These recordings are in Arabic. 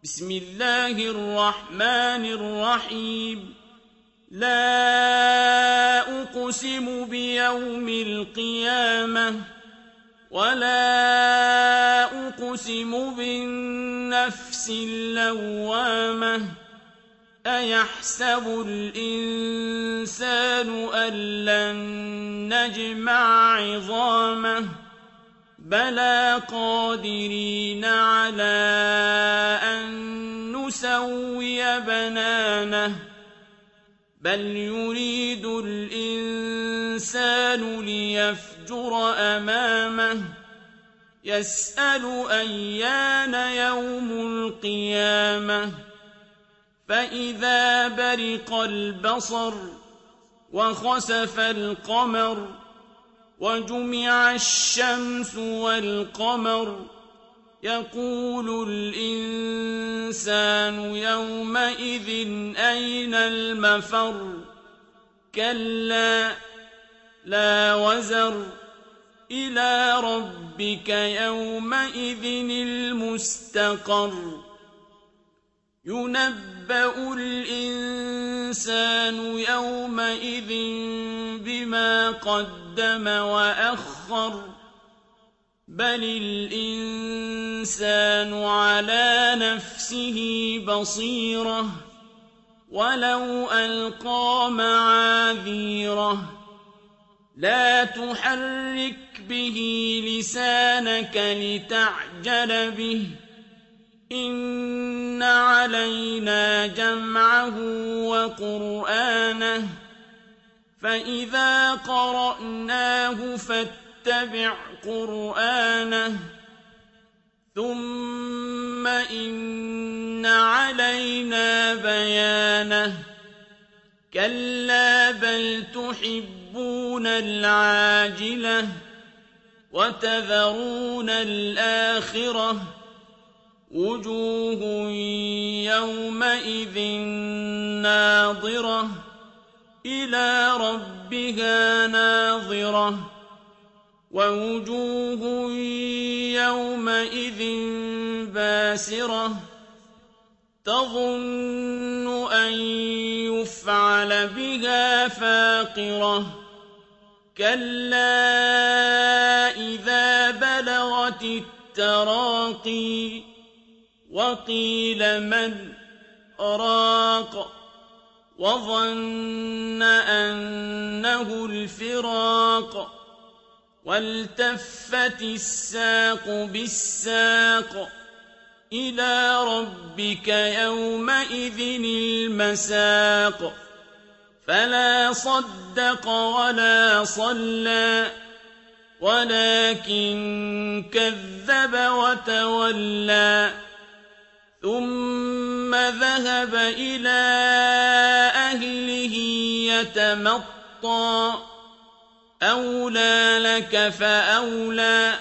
بسم الله الرحمن الرحيم لا أقسم بيوم القيامة ولا أقسم بالنفس اللوامة أيحسب الإنسان أن لن نجمع عظامه بلى قادرين على أن نسوي بنانه بل يريد الإنسان ليفجر أمامه يسأل أيان يوم القيامة فإذا برق البصر وخسف القمر وجمع الشمس والقمر يقول الإنسان يومئذ أين المفر كلا لا وزر إلى ربك يومئذ المستقر ينبأ الإنسان يومئذ بما قدم وأخر بل الإنسان على نفسه بصيرة ولو ألقى معاذيره لا تحرك به لسانك لتعجل به إن علينا جمعه وقرآنه فإذا قرأناه فاتبع قرآنه ثم إن علينا بيانه كلا بل تحبون العاجلة وتذرون الآخرة وجوه يومئذ ناظرة إلى ربها ناظرة ووجوه يومئذ باسرة تظن أن يفعل بها فاقرة كلا إذا بلغت التراقي وقيل من راق وظن أنه الفراق والتفت الساق بالساق إلى ربك يومئذ المساق فلا صدق ولا صلى ولكن كذب وتولى ثم ذهب إلى أهله يتمطى أولى لك فأولى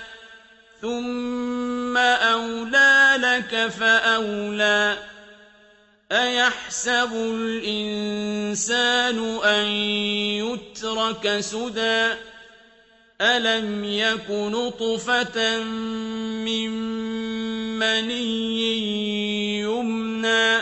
ثم أولى لك فأولى أيحسب الإنسان أن يترك سدى ألم يك نطفة من مني يمنى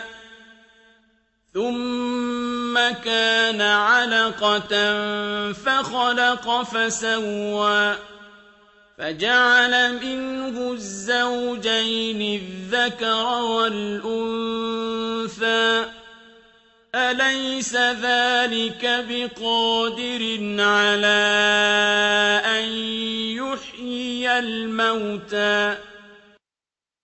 ثم كان علقة فخلق فسوى فجعل منه الزوجين الذكر والأنثى أليس ذلك بقادر على أن يحيي الموتى